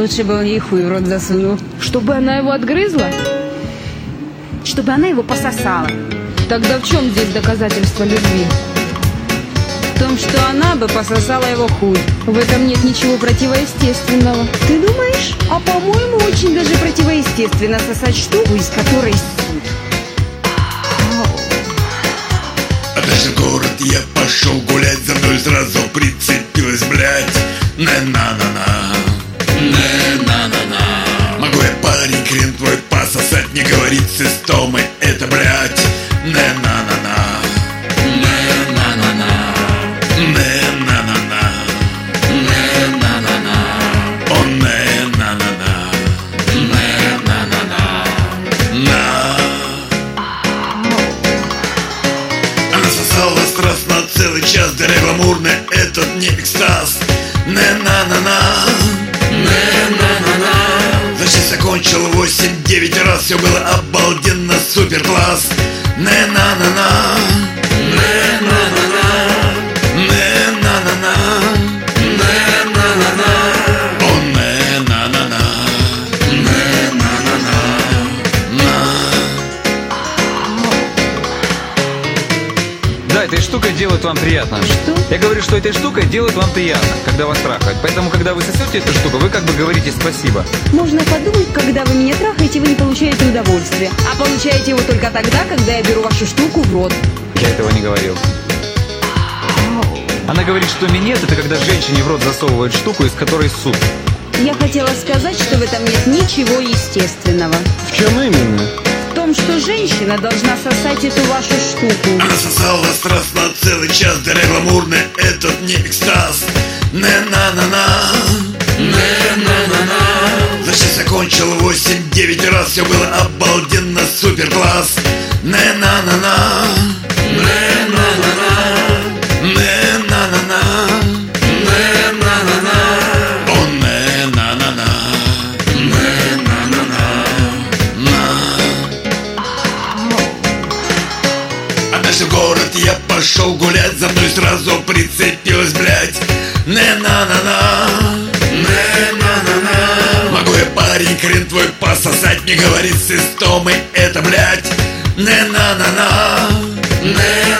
Лучше бы он ей хуй в рот засунул. Чтобы она его отгрызла? Чтобы она его пососала. Тогда в чем здесь доказательство любви? В том, что она бы пососала его хуй. В этом нет ничего противоестественного. Ты думаешь? А по-моему, очень даже противоестественно сосать штуку, из которой суд. А дальше в город я пошел гулять, за мной сразу прицепилась, блядь. На-на-на-на, на-на-на-на. Могу я, парень, хрен твой пососать, не говорит с истомой, это, блядь. На-на-на-на, на-на-на-на, на-на-на-на, на-на-на-на, о, на-на-на-на, на-на-на-на, на. Она сосала страстно целый час, да гламурный этот не экстаз. На-на-на-на, на-на-на-на. За час окончил 8-9 раз, все было обалденно, супер класс. На-на-на-на, на-на-на-на, на-на-на-на, на-на-на-на, о, на-на-на-на, на-на-на-на, на. Да, этой штукой делают вам приятно. Что? Я говорю, что этой штукой делают вам приятно, когда вас трахают. Поэтому, когда вы сосете эту штуку, вы как бы говорите спасибо. Можно подумать, когда вы меня трахаете, вы не получаете удовольствия. А получаете его только тогда, когда я беру вашу штуку в рот. Я этого не говорил. Она говорит, что минет — это когда женщине в рот засовывают штуку, из которой суп. Я хотела сказать, что в этом нет ничего естественного. В чем именно? В том, что женщина должна сосать эту вашу штуку. Она сосала страстно целый час, да гламурный этот не экстаз. На-на-на-на, на-на-на-на. За час окончил 8-9 раз, все было обалденно, супер класс. На-на-на-на, на-на-на-на, на-на-на-на, на-на-на-на, о, на-на-на-на, на-на-на-на, на. А дальше в город я пошел гулять, за мной сразу прицепилась, блядь. На-на-на-на, на-на-на-на. Могу я, парень, хрен твой пососать, не говорит с истомой, это, блядь. На-на-на-на, на-на-на-на.